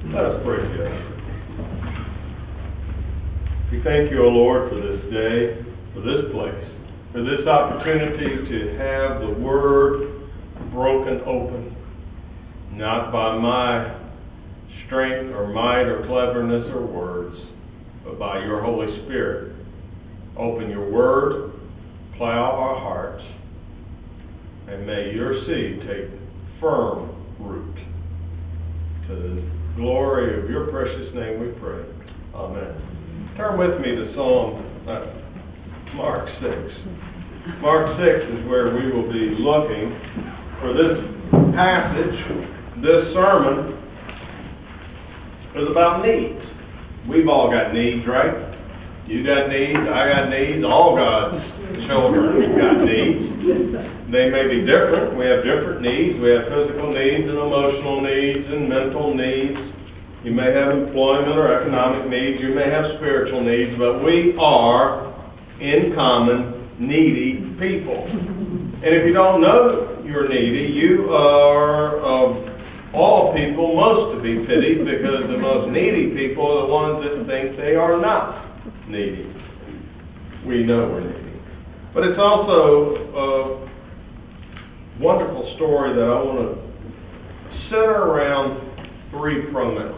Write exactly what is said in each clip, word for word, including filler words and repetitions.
Let us pray together. We thank you, O Lord, for this day, for this place, for this opportunity to have the Word broken open, not by my strength or might or cleverness or words, but by your Holy Spirit. Open your Word, plow our hearts, and may your seed take firm root. To the glory of your precious name we pray. Amen. Turn with me to Psalm uh, Mark six. Mark six is where we will be looking for this passage. This sermon is about needs. We've all got needs, right? You got needs, I got needs, all God's children got needs. They may be different. We have different needs. We have physical needs and emotional needs and mental needs. You may have employment or economic needs. You may have spiritual needs, but we are, in common, needy people. And if you don't know you're needy, you are, of all people, most to be pitied, because the most needy people are the ones that think they are not needy. We know we're needy. But it's also a wonderful story that I want to center around three pronouns.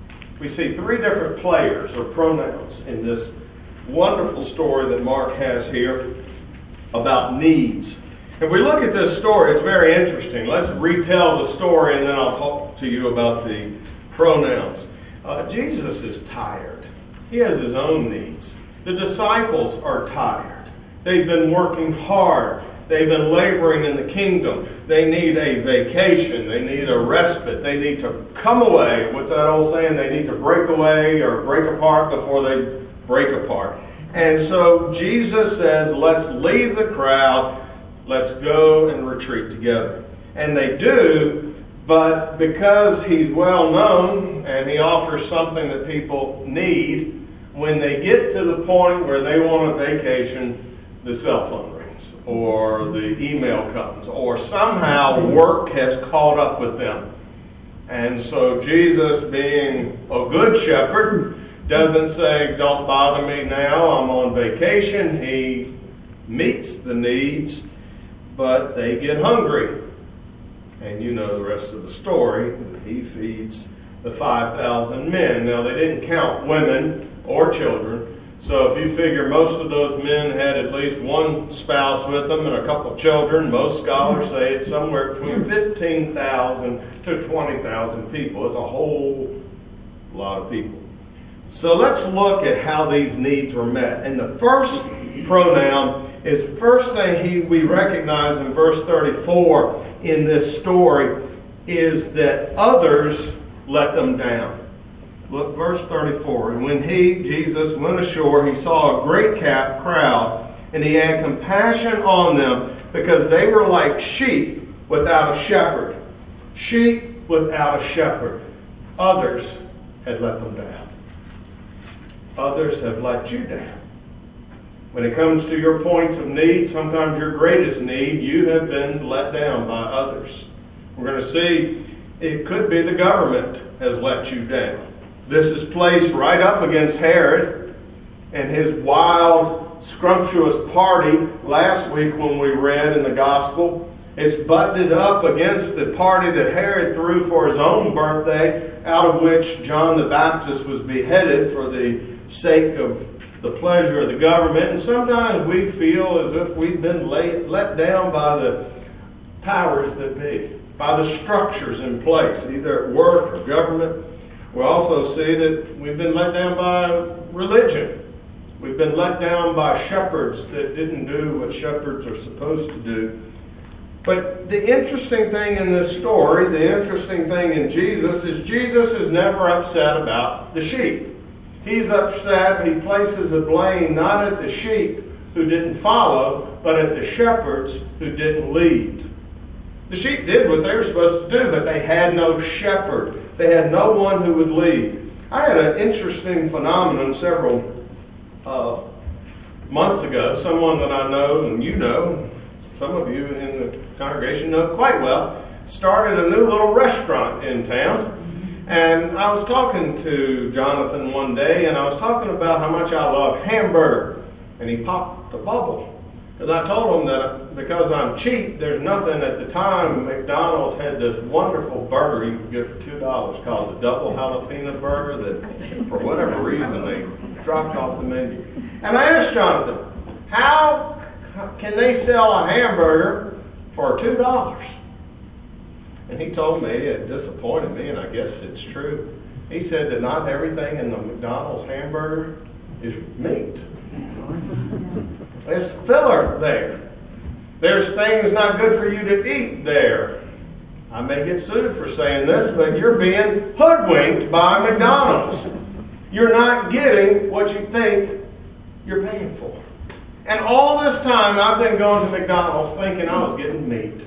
We see three different players or pronouns in this wonderful story that Mark has here about needs. If we look at this story, it's very interesting. Let's retell the story and then I'll talk to you about the pronouns. Uh, Jesus is tired. He has his own needs. The disciples are tired. They've been working hard. They've been laboring in the kingdom. They need a vacation. They need a respite. They need to come away. What's that old saying? They need to break away or break apart before they break apart. And so Jesus says, let's leave the crowd. Let's go and retreat together. And they do, but because he's well known and he offers something that people need, when they get to the point where they want a vacation, the cell phone rings, or the email comes, or somehow work has caught up with them. And so Jesus, being a good shepherd, doesn't say, don't bother me now, I'm on vacation. He meets the needs, but they get hungry. And you know the rest of the story. He feeds the five thousand men. Now, they didn't count women or children. So if you figure most of those men had at least one spouse with them and a couple of children, most scholars say it's somewhere between fifteen thousand to twenty thousand people. It's a whole lot of people. So let's look at how these needs were met. And the first pronoun is, first thing he, we recognize in verse thirty-four in this story is that others let them down. Look, verse thirty-four. And when he, Jesus, went ashore, he saw a great crowd, and he had compassion on them, because they were like sheep without a shepherd. Sheep without a shepherd. Others had let them down. Others have let you down. When it comes to your points of need, sometimes your greatest need, you have been let down by others. We're going to see it could be the government has let you down. This is placed right up against Herod and his wild, scrumptious party last week when we read in the gospel. It's butted up against the party that Herod threw for his own birthday, out of which John the Baptist was beheaded for the sake of the pleasure of the government. And sometimes we feel as if we've been laid, let down by the powers that be, by the structures in place, either at work or government. We also see that we've been let down by religion. We've been let down by shepherds that didn't do what shepherds are supposed to do. But the interesting thing in this story, the interesting thing in Jesus, is Jesus is never upset about the sheep. He's upset, he places the blame not at the sheep who didn't follow, but at the shepherds who didn't lead. The sheep did what they were supposed to do, but they had no shepherd. They had no one who would lead. I had an interesting phenomenon several uh, months ago. Someone that I know, and you know, some of you in the congregation know quite well, started a new little restaurant in town. And I was talking to Jonathan one day, and I was talking about how much I love hamburger, and he popped the bubble. Because I told him that because I'm cheap, there's nothing at the time. McDonald's had this wonderful burger you could get for two dollars called the double jalapeno burger that, for whatever reason, they dropped off the menu. And I asked Jonathan, how can they sell a hamburger for two dollars? And he told me, it disappointed me, and I guess it's true. He said that not everything in the McDonald's hamburger is meat. There's filler there. There's things not good for you to eat there. I may get sued for saying this, but you're being hoodwinked by McDonald's. You're not getting what you think you're paying for. And all this time I've been going to McDonald's thinking I was getting meat.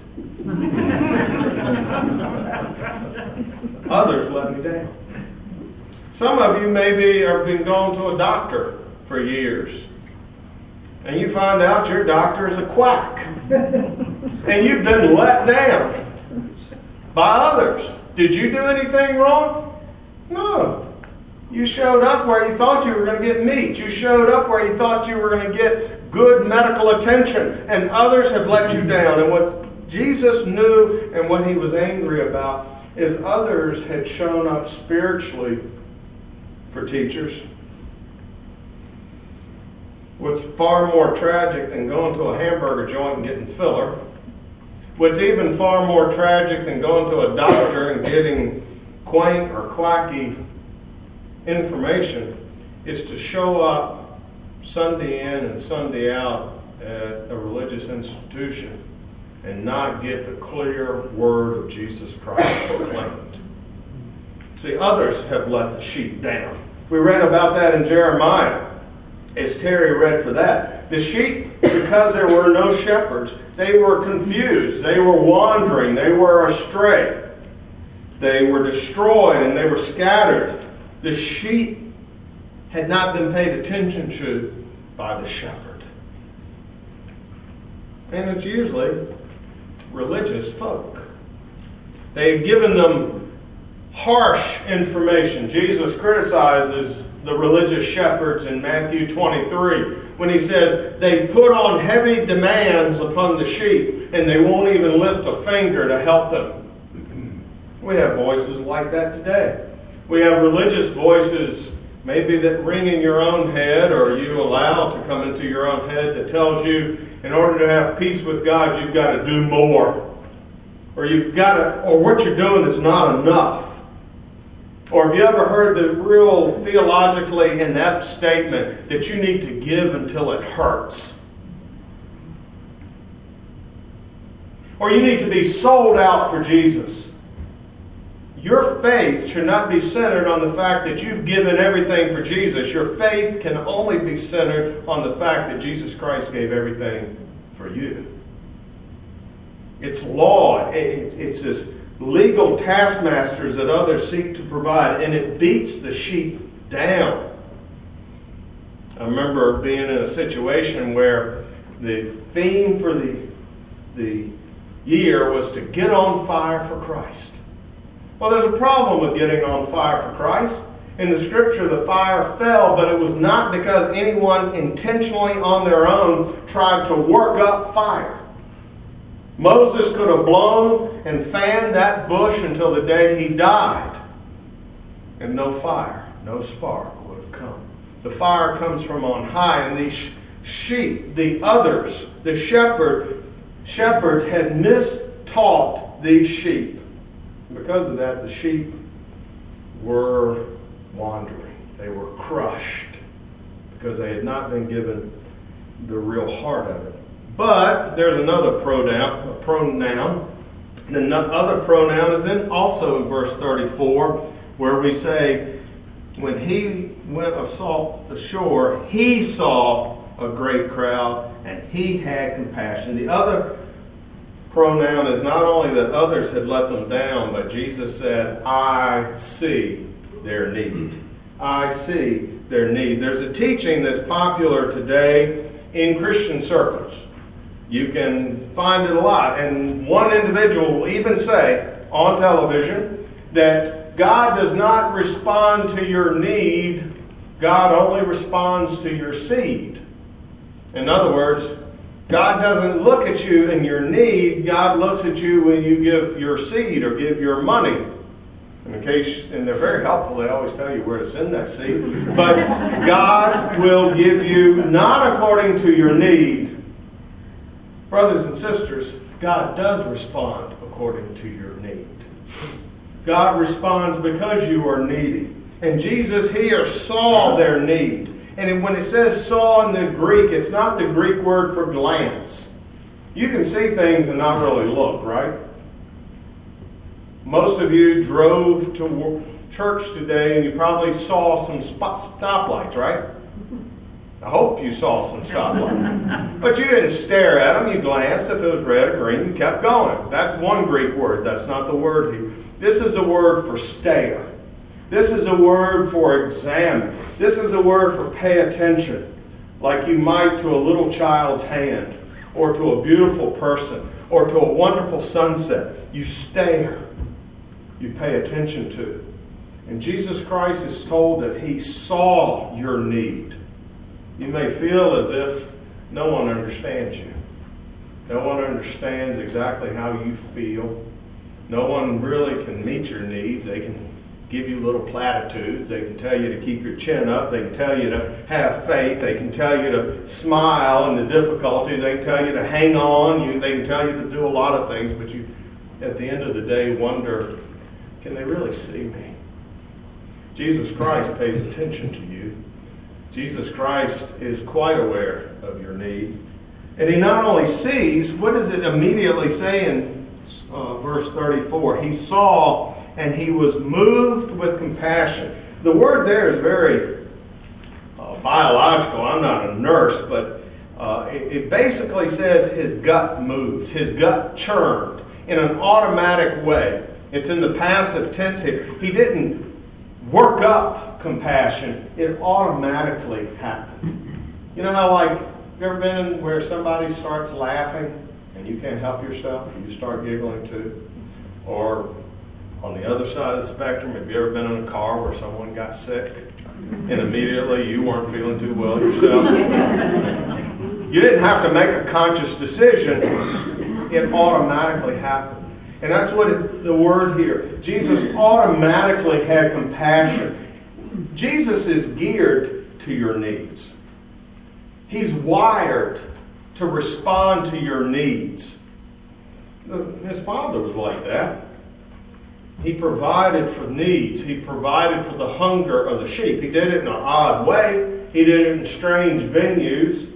Others let me down. Some of you maybe have been going to a doctor for years. And you find out your doctor is a quack. And you've been let down by others. Did you do anything wrong? No. You showed up where you thought you were going to get meat. You showed up where you thought you were going to get good medical attention. And others have let you down. And what Jesus knew and what he was angry about is others had shown up spiritually for teachers. What's far more tragic than going to a hamburger joint and getting filler, what's even far more tragic than going to a doctor and getting quaint or quacky information is to show up Sunday in and Sunday out at a religious institution and not get the clear word of Jesus Christ proclaimed. See, others have let the sheep down. We read about that in Jeremiah. As Terry read for that. The sheep, because there were no shepherds, they were confused. They were wandering. They were astray. They were destroyed and they were scattered. The sheep had not been paid attention to by the shepherd. And it's usually religious folk. They've given them harsh information. Jesus criticizes the religious shepherds in Matthew twenty-three, when he says they put on heavy demands upon the sheep and they won't even lift a finger to help them. We have voices like that today. We have religious voices maybe that ring in your own head or you allow to come into your own head that tells you in order to have peace with God you've got to do more. Or you've got to, or what you're doing is not enough. Or have you ever heard the real theologically inept statement that you need to give until it hurts? Or you need to be sold out for Jesus. Your faith should not be centered on the fact that you've given everything for Jesus. Your faith can only be centered on the fact that Jesus Christ gave everything for you. It's law. It's this legal taskmasters that others seek to provide, and it beats the sheep down. I remember being in a situation where the theme for the, the year was to get on fire for Christ. Well, there's a problem with getting on fire for Christ. In the scripture, the fire fell, but it was not because anyone intentionally on their own tried to work up fire. Moses could have blown and fanned that bush until the day he died. And no fire, no spark would have come. The fire comes from on high. And these sheep, the others, the shepherd, shepherds had mistaught these sheep. Because of that, the sheep were wandering. They were crushed. Because they had not been given the real heart of it. But there's another pronoun, a pronoun. And the other pronoun is then also in verse thirty-four, where we say, when he went assault the shore, he saw a great crowd, and he had compassion. The other pronoun is not only that others had let them down, but Jesus said, I see their need. I see their need. There's a teaching that's popular today in Christian circles. You can find it a lot. And one individual will even say on television that God does not respond to your need. God only responds to your seed. In other words, God doesn't look at you in your need. God looks at you when you give your seed or give your money. In case, and they're very helpful, they always tell you where to send that seed. But God will give you not according to your need. Brothers and sisters, God does respond according to your need. God responds because you are needy. And Jesus here saw their need. And when it says saw in the Greek, it's not the Greek word for glance. You can see things and not really look, right? Most of you drove to church today and you probably saw some spot, stoplights, right? I hope you saw some stoplights. But you didn't stare at them. You glanced. If it was red or green, you kept going. That's one Greek word. That's not the word here. This is a word for stare. This is a word for examine. This is a word for pay attention, like you might to a little child's hand, or to a beautiful person, or to a wonderful sunset. You stare. You pay attention to. And Jesus Christ is told that He saw your need. You may feel as if no one understands you. No one understands exactly how you feel. No one really can meet your needs. They can give you little platitudes. They can tell you to keep your chin up. They can tell you to have faith. They can tell you to smile in the difficulty. They can tell you to hang on. You, they can tell you to do a lot of things, but you, at the end of the day, wonder, can they really see me? Jesus Christ pays attention to you. Jesus Christ is quite aware of your need. And He not only sees, what does it immediately say in uh, verse thirty-four? He saw and He was moved with compassion. The word there is very uh, biological. I'm not a nurse, but uh, it, it basically says His gut moved. His gut churned in an automatic way. It's in the passive tense here. He didn't work up compassion. It automatically happened. You know how, like, you ever been where somebody starts laughing and you can't help yourself? You start giggling too. Or on the other side of the spectrum, have you ever been in a car where someone got sick and immediately you weren't feeling too well yourself? You didn't have to make a conscious decision. It automatically happened. And that's what it, the word here. Jesus automatically had compassion. Jesus is geared to your needs. He's wired to respond to your needs. His Father was like that. He provided for needs. He provided for the hunger of the sheep. He did it in an odd way. He did it in strange venues.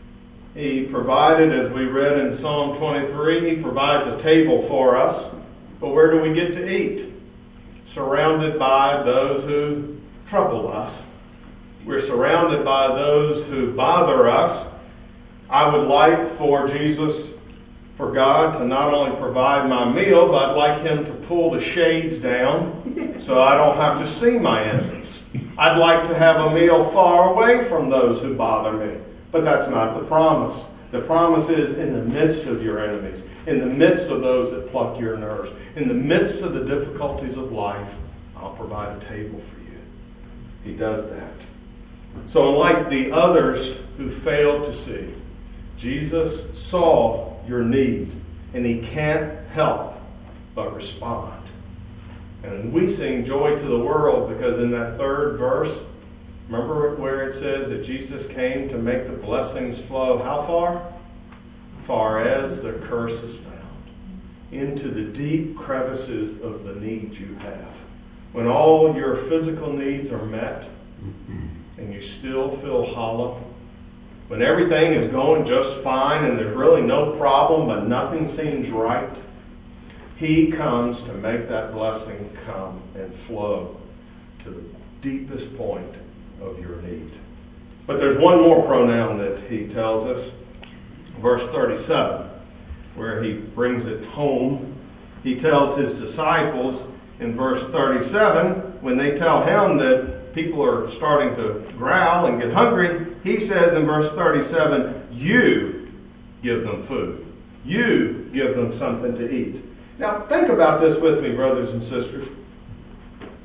He provided, as we read in Psalm twenty-three, He provides a table for us. But where do we get to eat? Surrounded by those who trouble us. We're surrounded by those who bother us. I would like for Jesus, for God, to not only provide my meal, but I'd like Him to pull the shades down so I don't have to see my enemies. I'd like to have a meal far away from those who bother me. But that's not the promise. The promise is in the midst of your enemies, in the midst of those that pluck your nerves, in the midst of the difficulties of life, I'll provide a table for you. He does that. So unlike the others who failed to see, Jesus saw your need, and He can't help but respond. And we sing joy to the world because in that third verse, remember where it says that Jesus came to make the blessings flow how far? Far as the curse is found. Into the deep crevices of the needs you have. When all your physical needs are met and you still feel hollow, when everything is going just fine and there's really no problem but nothing seems right, He comes to make that blessing come and flow to the deepest point of your need. But there's one more pronoun that He tells us. Verse thirty-seven, where He brings it home. He tells His disciples in verse thirty-seven, when they tell Him that people are starting to growl and get hungry, He says in verse thirty-seven, you give them food. You give them something to eat. Now think about this with me, brothers and sisters.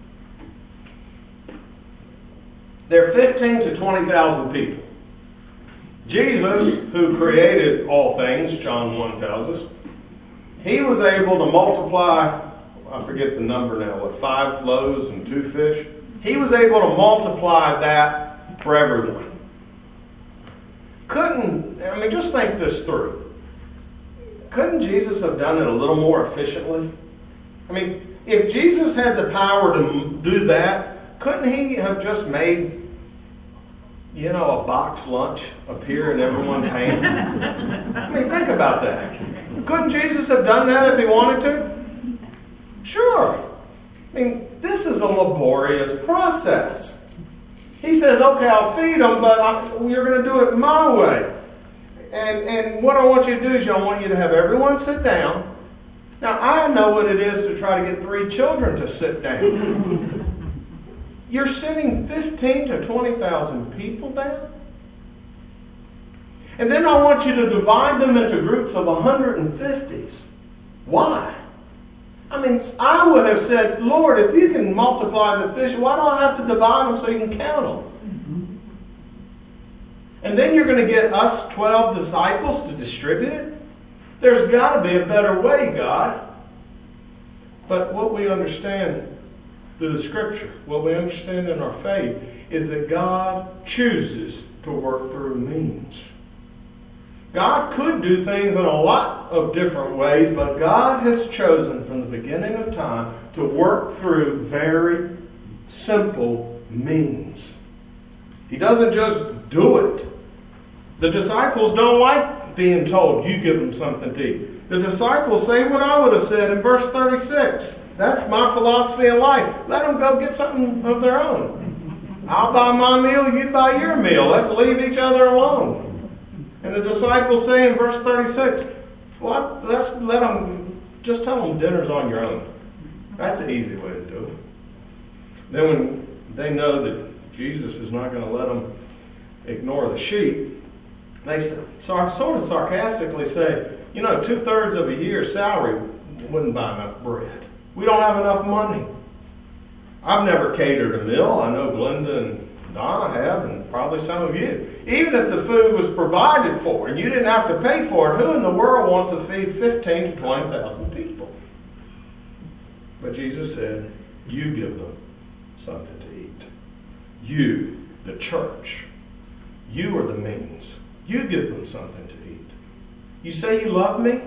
There are fifteen to twenty thousand people. Jesus, who created all things, John one tells us, he was able to multiply, I forget the number now, what, five loaves and two fish? He was able to multiply that for everyone. Couldn't, I mean, just think this through. Couldn't Jesus have done it a little more efficiently? I mean, if Jesus had the power to do that, couldn't he have just made, you know, a box lunch appear in everyone's hand? I mean, think about that. Couldn't Jesus have done that if he wanted to? Sure. I mean, this is a laborious process. He says, okay, I'll feed them, but I, you're going to do it my way. And, and what I want you to do is I want you to have everyone sit down. Now, I know what it is to try to get three children to sit down. You're sitting fifteen to twenty thousand people down? And then I want you to divide them into groups of one hundred fifties. Why? I mean, I would have said, Lord, if you can multiply the fish, why do I have to divide them so you can count them? Mm-hmm. And then you're going to get us twelve disciples to distribute it? There's got to be a better way, God. But what we understand through the Scripture, what we understand in our faith, is that God chooses to work through means. God could do things in a lot of different ways, but God has chosen from the beginning of time to work through very simple means. He doesn't just do it. The disciples don't like being told, you give them something to eat. The disciples say what I would have said in verse thirty-six. That's my philosophy in life. Let them go get something of their own. I'll buy my meal, you buy your meal. Let's leave each other alone. And the disciples say in verse thirty-six, well, let's let them, just tell them dinner's on your own. That's the easy way to do it. Then when they know that Jesus is not going to let them ignore the sheep, they sort of sarcastically say, you know, two-thirds of a year's salary wouldn't buy enough bread. We don't have enough money. I've never catered a meal. I know Glenda and Donna have, and probably some of you. Even if the food was provided for and you didn't have to pay for it, who in the world wants to feed fifteen to twenty thousand people? But Jesus said, you give them something to eat. You, the church, you are the means. You give them something to eat. You say you love me?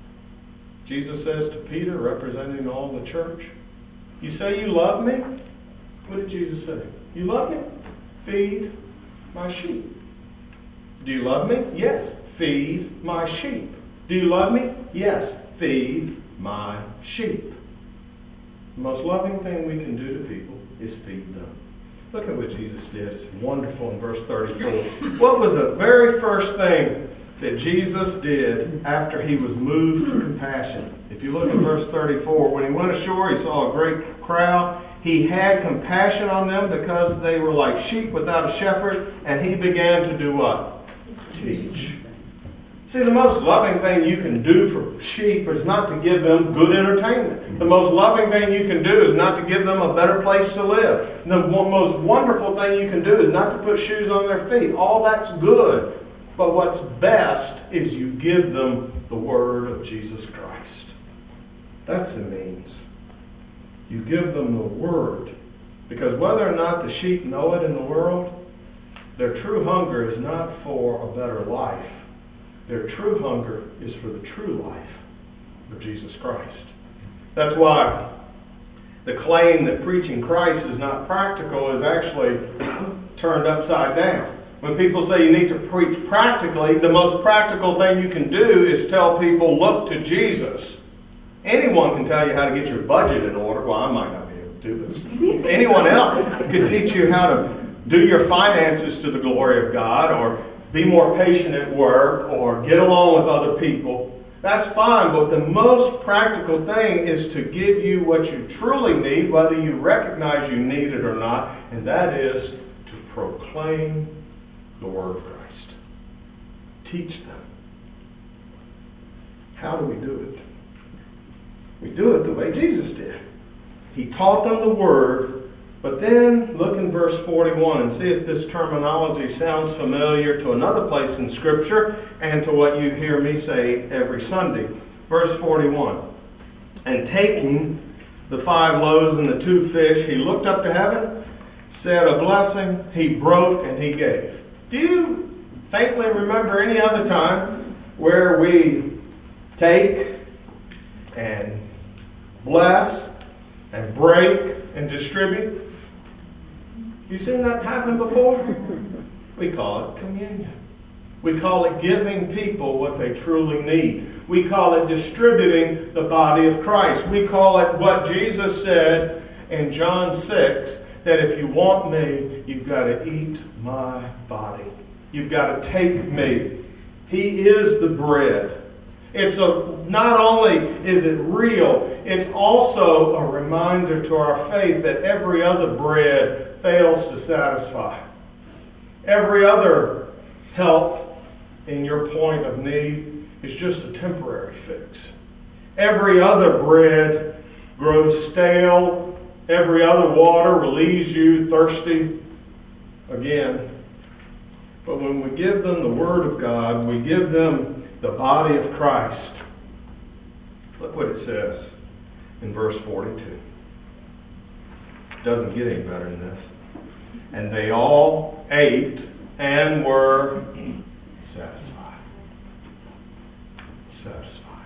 Jesus says to Peter, representing all the church, you say you love me? What did Jesus say? You love me? Feed my sheep. Do you love me? Yes. Feed my sheep. Do you love me? Yes. Feed my sheep. The most loving thing we can do to people is feed them. Look at what Jesus did. It's wonderful in verse thirty-four. What was the very first thing that Jesus did after he was moved to compassion? If you look at verse thirty-four, when he went ashore, he saw a great crowd. He had compassion on them because they were like sheep without a shepherd, and he began to do what? Teach. See, the most loving thing you can do for sheep is not to give them good entertainment. The most loving thing you can do is not to give them a better place to live. The most wonderful thing you can do is not to put shoes on their feet. All that's good. But what's best is you give them the word of Jesus Christ. That's the means. You give them the word. Because whether or not the sheep know it in the world, their true hunger is not for a better life. Their true hunger is for the true life of Jesus Christ. That's why the claim that preaching Christ is not practical is actually turned upside down. When people say you need to preach practically, the most practical thing you can do is tell people, look to Jesus. Anyone can tell you how to get your budget in order. Well, I might not be able to do this. Anyone else can teach you how to do your finances to the glory of God, or be more patient at work, or get along with other people. That's fine, but the most practical thing is to give you what you truly need, whether you recognize you need it or not, and that is to proclaim the Word of Christ. Teach them. How do we do it? We do it the way Jesus did. He taught them the Word But then look in verse forty-one and see if this terminology sounds familiar to another place in Scripture and to what you hear me say every Sunday. Verse forty-one. And taking the five loaves and the two fish, he looked up to heaven, said a blessing, he broke, and he gave. Do you faintly remember any other time where we take and bless and break and distribute? You seen that happen before? We call it communion. We call it giving people what they truly need. We call it distributing the body of Christ. We call it what Jesus said in John six, that if you want me, you've got to eat my body. You've got to take me. He is the bread. It's a, not only is it real, it's also a reminder to our faith that every other bread fails to satisfy. Every other help in your point of need is just a temporary fix. Every other bread grows stale. Every other water relieves you thirsty again. But when we give them the Word of God, we give them the body of Christ. Look what it says in verse forty-two. It doesn't get any better than this. And they all ate and were satisfied. Satisfied.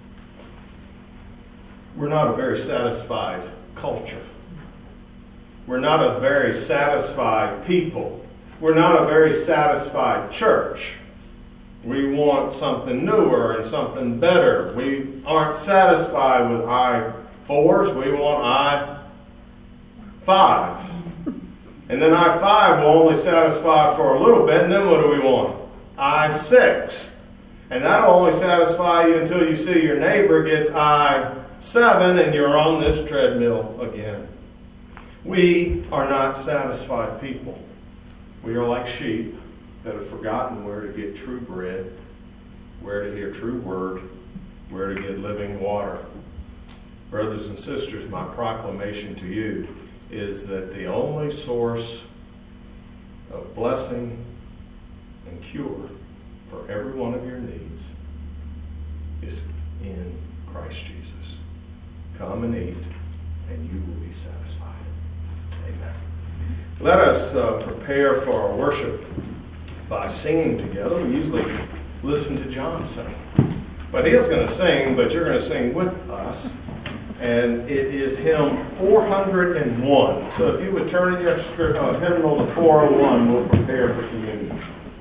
We're not a very satisfied culture. We're not a very satisfied people. We're not a very satisfied church. We want something newer and something better. We aren't satisfied with I fours. We want I fives. And then I five will only satisfy for a little bit, and then what do we want? I six. And that'll only satisfy you until you see your neighbor gets I seven and you're on this treadmill again. We are not satisfied people. We are like sheep that have forgotten where to get true bread, where to hear true word, where to get living water. Brothers and sisters, my proclamation to you is that the only source of blessing and cure for every one of your needs is in Christ Jesus. Come and eat, and you will be satisfied. Amen. Let us uh, prepare for our worship by singing together. We usually listen to John sing. But he is going to sing, but you're going to sing with us. And it is hymn four hundred one. So if you would turn in your uh, hymnal to four oh one, we'll prepare for communion.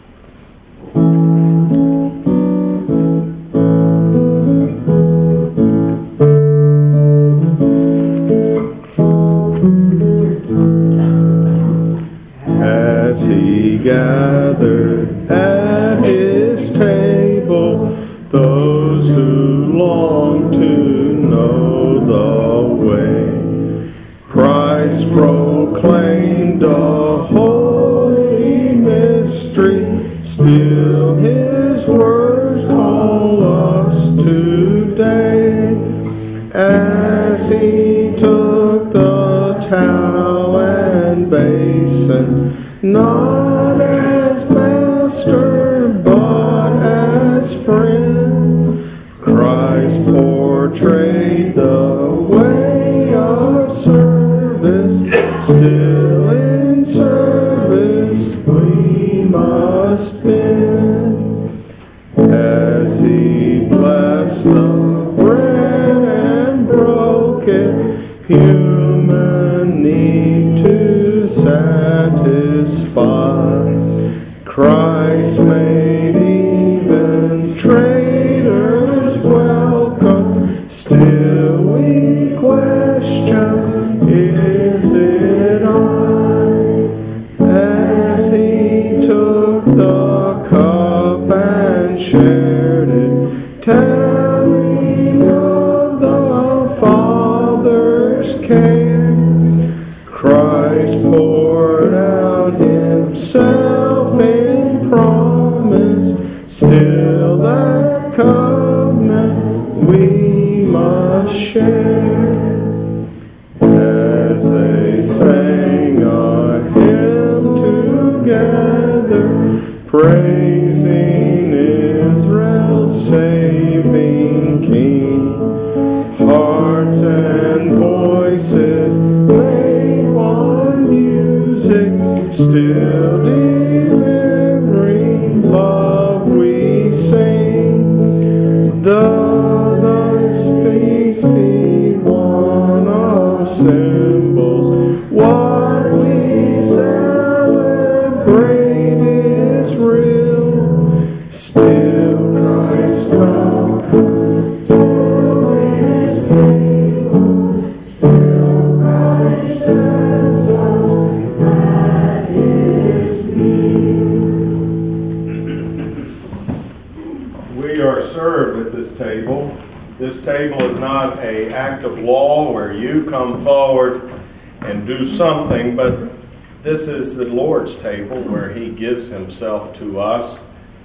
As he gathered at his table those who long to know the way, Christ proclaimed a holy mystery, still his words call us today. As he took the towel and basin, not as master but as friend, Christ portrayed the way of service, still in service we must bend. As he blessed the bread and broke it, human need to satisfy, Christ made even traitors welcome. Still we question, is it I? As he took the cup and shared it, telling of the Father's care, Christ poured out himself in promise, still that covenant we must share. As they sang praising Israel's saving King. Hearts and voices made one music, still delivering love we sing. The others speak the one of symbols. What we celebrate is real. Still Christ come, still His name, still Christ sends us, that is me. We are served at this table. This table is not an act of law where you come forward and do something, but this is the Lord's table where He gives Himself to us.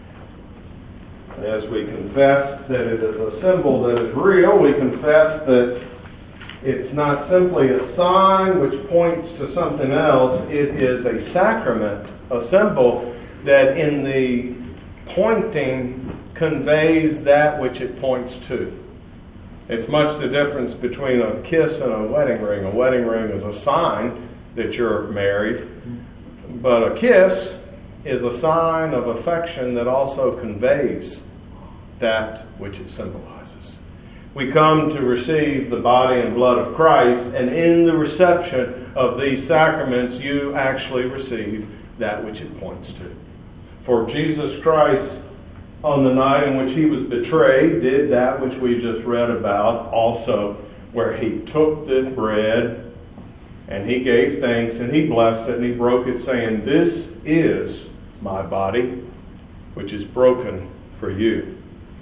As we confess that it is a symbol that is real, we confess that it's not simply a sign which points to something else. It is a sacrament, a symbol that in the pointing conveys that which it points to. It's much the difference between a kiss and a wedding ring. A wedding ring is a sign that you're married, but a kiss is a sign of affection that also conveys that which it symbolizes. We come to receive the body and blood of Christ, and in the reception of these sacraments, you actually receive that which it points to. For Jesus Christ, on the night in which He was betrayed, did that which we just read about also, where He took the bread and He gave thanks and He blessed it and He broke it, saying, "This is my body, which is broken for you.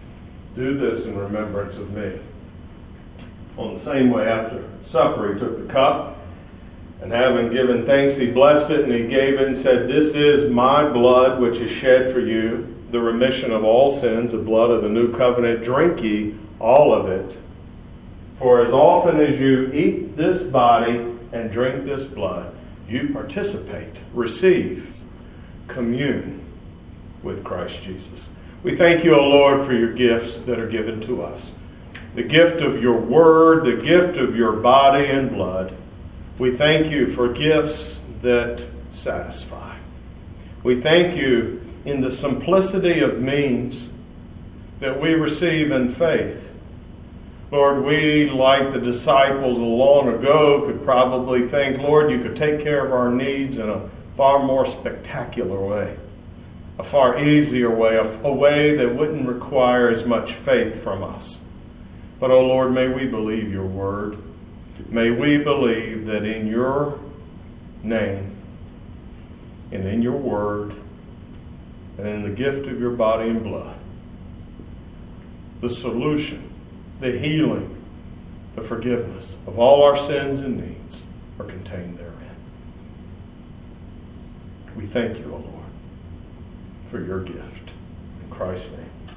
Do this in remembrance of me." On the same way, after supper, He took the cup, and having given thanks, He blessed it and He gave it and said, "This is my blood, which is shed for you, the remission of all sins, the blood of the new covenant. Drink ye all of it. For as often as you eat this body and drink this blood, you participate, receive, commune with Christ Jesus." We thank you, O Lord, for your gifts that are given to us. The gift of your word, the gift of your body and blood. We thank you for gifts that satisfy. We thank you in the simplicity of means that we receive in faith. Lord, we, like the disciples long ago, could probably think, Lord, you could take care of our needs in a far more spectacular way, a far easier way, a, a way that wouldn't require as much faith from us. But, oh Lord, may we believe your word. May we believe that in your name and in your word and in the gift of your body and blood, the solution, the healing, the forgiveness of all our sins and needs are contained therein. We thank you, O Lord, for your gift. In Christ's name.